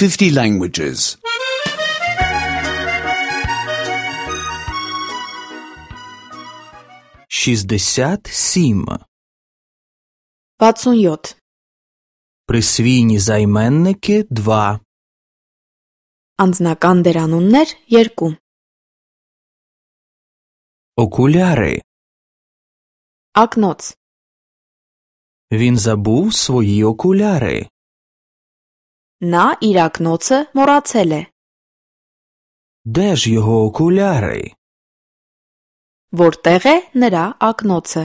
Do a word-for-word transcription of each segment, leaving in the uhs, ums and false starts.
fifty languages. шістдесят сім. վաթսունյոթ Присвійні займенники два. Անձնական դերանուններ երկու Окуляри. Ակնոց Він забув свої окуляри. Նա իր ակնոցը մոռացել է Де ж його окуляри? Որտեղ է նրա ակնոցը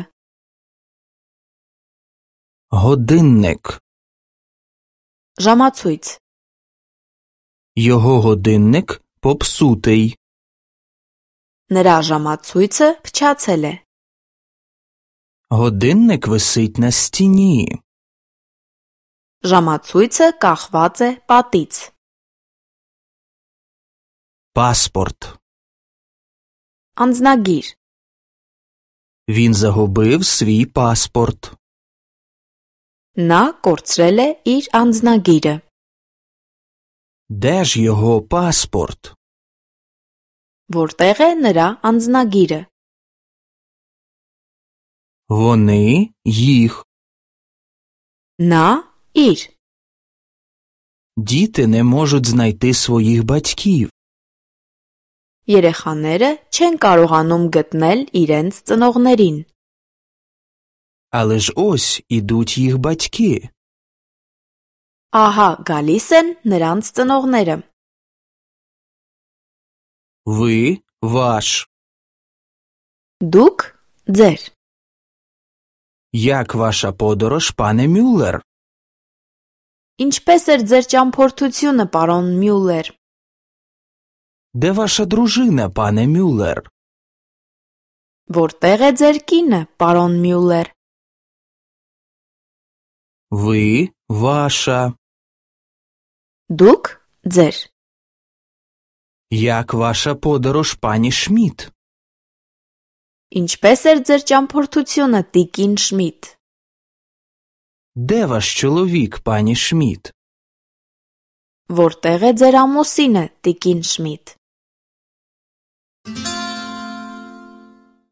Годинник. Ժամացույց Його годинник попсутий. Նրա ժամացույցը փչացել է Годинник висить на стіні. Ժամացույցը կախված է պատից Паспорт. Անձնագիր Він загубив свій паспорт. Նա կորցրել է իր անձնագիրը Де ж його паспорт? Որտեղ է նրա անձնագիրը Вони їх. Նա իր Діти не можуть знайти своїх батьків. Երեխաները չեն կարողանում գտնել իրենց ծնողներին Але ж ось ідуть їх батьки. Ահա գալիս են նրանց ծնողները Ви ваш. Դուք ձեր Як ваша подорож, пане Мюллер? Ինչպես էր ձեր ճամփորդությունը, պարոն Մյուլլեր Де ваша дружина, пане Мюллер? Որտեղ է ձեր կինը, պարոն Մյուլլեր Ви ваша. Դուք ձեր Як ваша подорож, пані Шмідт? Ինչպես էր ձեր ճամփորդությունը, տիկին Շմիդ Де ваш чоловік, пані Шмідт? Որտեղ է ձեր ամուսինը, տիկին Շմիդ